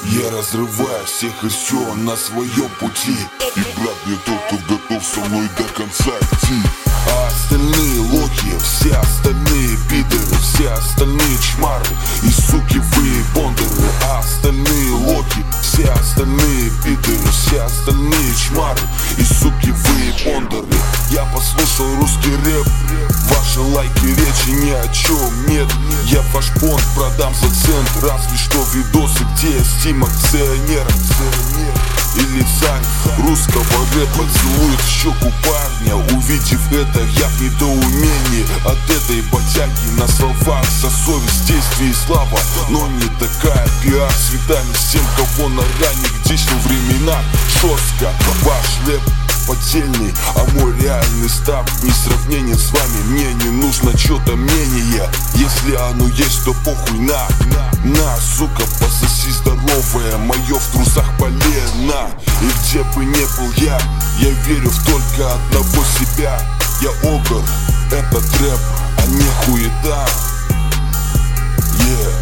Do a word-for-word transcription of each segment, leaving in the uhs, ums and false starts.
Я разрываю всех и все на своем пути. И брат мне тот, кто готов со мной до конца идти. А остальные лохи, все остальные пидоры, все остальные чмары и суки вы бондеры. А остальные лохи, все остальные пидоры, все остальные чмары и суки вы бондеры. Я послушал русский рэп, ваши лайки речи ни о чем нет. Я ваш бонд продам за цент, разве что видосы, где я с тем акционером. Или царь русского рэпа целует в щеку парня. Увидев это, я в недоумении от этой ботяги. На словах за совесть, действие и слава, но не такая пиар цветами с тем, кого на ранних дичных временах. Жестко ваш рэп поддельный, а мой реальный став не сравненен с вами. Мне не нужно чьё-то мнение, если оно есть, то похуй на. На, сука, пососи здоровое, мое в трусах полено. И где бы не был я, я верю в только одного себя. Я огр, это трэп, а не хуета. Yeah.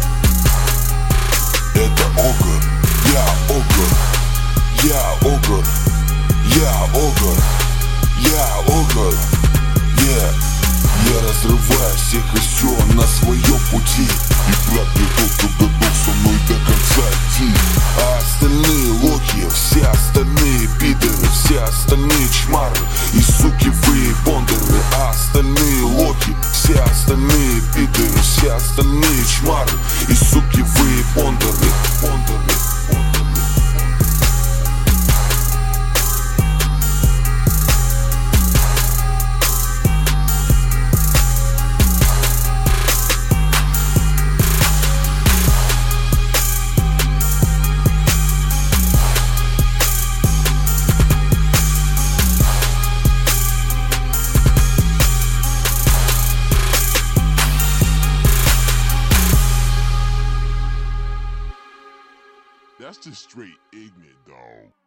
Это огр, я огр, я огр, я огр, я огр, yeah. Я разрываю всех и все на своем пути. И брат мне тот, кто готов со мной до конца идти. А остальные лохи, все остальные пидоры, все остальные чмары и суки вы бондеры. А остальные лохи, все остальные пидоры, все остальные чмары и суки вы бондеры, бондеры. That's just straight ignorant, dog.